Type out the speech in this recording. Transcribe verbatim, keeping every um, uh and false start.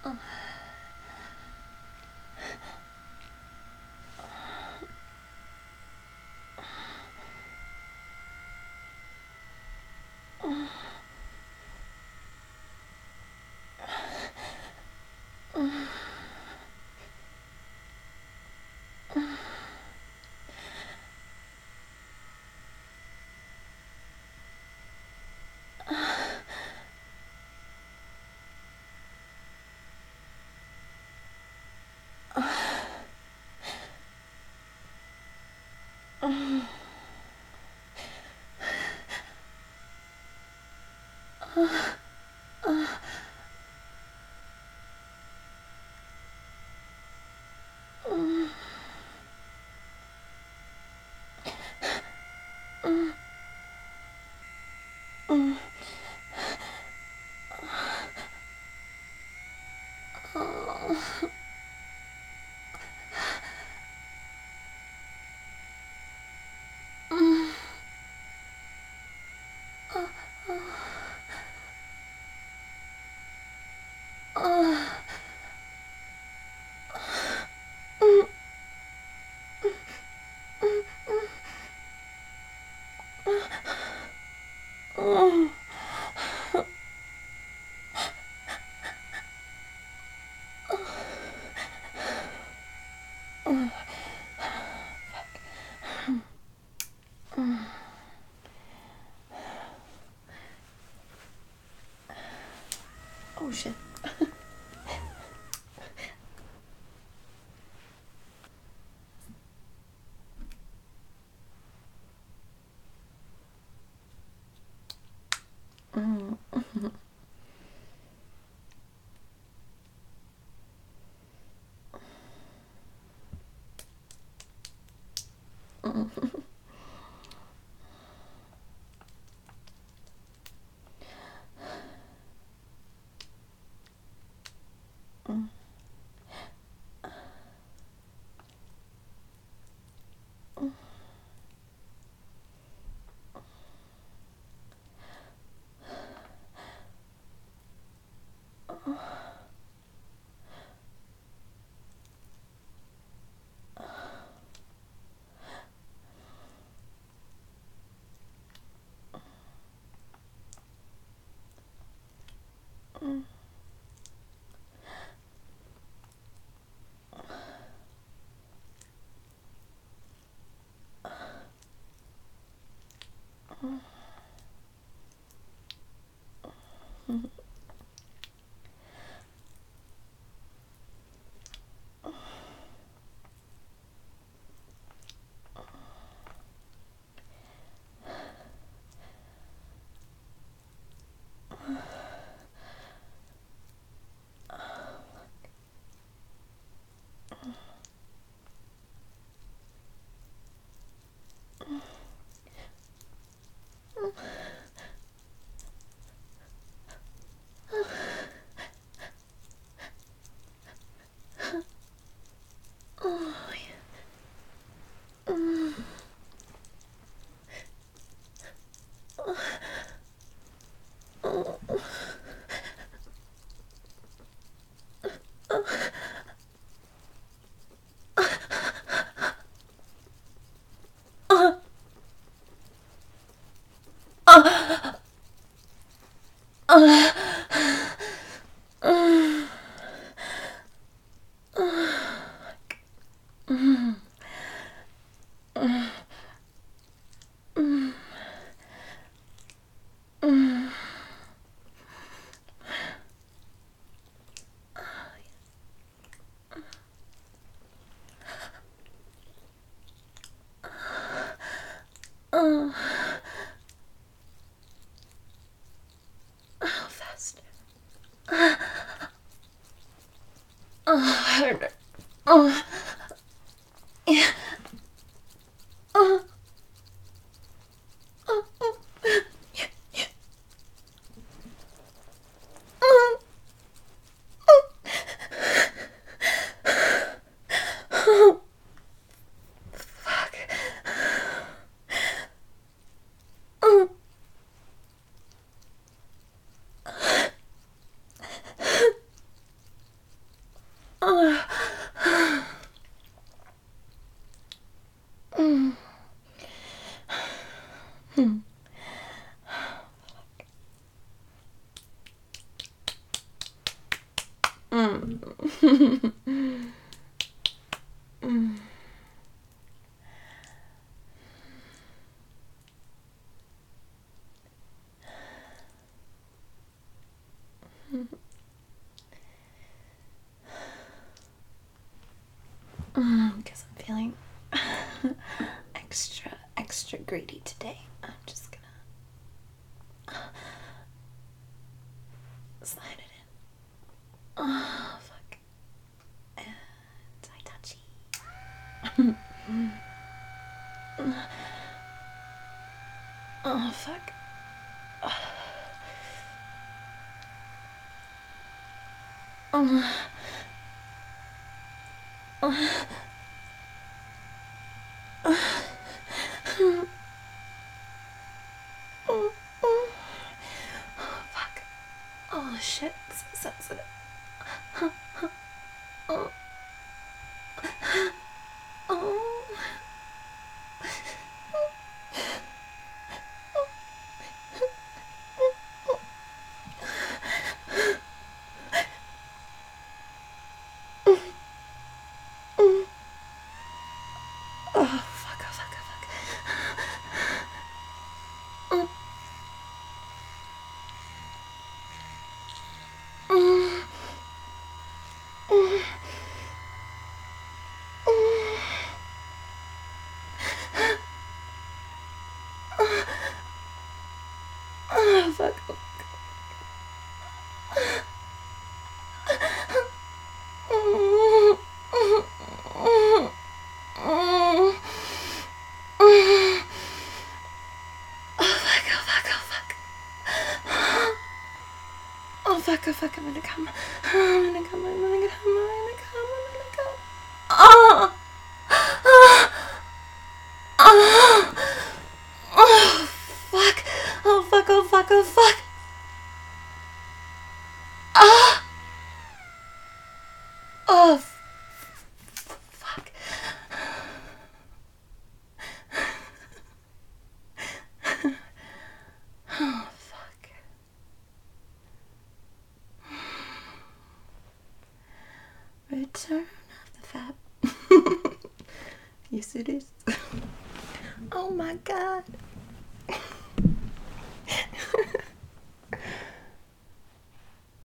Oh shit. Mm. Oh, fast. Oh, harder. Oh, yeah. Oh, oh, oh. Yeah, yeah. Oh, oh. Oh, fuck. Oh. Mm. Mm. Because I'm feeling extra, extra greedy today. I'm just gonna slide it in. Oh, fuck. And I touchy. Oh, fuck. Oh. Oh. Oh, oh. Fuck. Oh shit, so sensitive. Oh. Oh. Oh, fuck, oh, fuck, oh, fuck. Oh. Oh. Oh. Oh. Oh, fuck. Oh. Oh. Oh. Oh, fuck, oh, fuck, oh, fuck. Oh, fuck, oh, fuck, I'm gonna come. I'm gonna come, I'm gonna come, I'm gonna come, I'm gonna come. Oh! Oh! Oh! Oh, fuck. Oh, fuck, oh, fuck, oh, fuck. Oh! Oh, fuck. Oh, fuck. Return of the Fab. Yes, it is. Oh my god.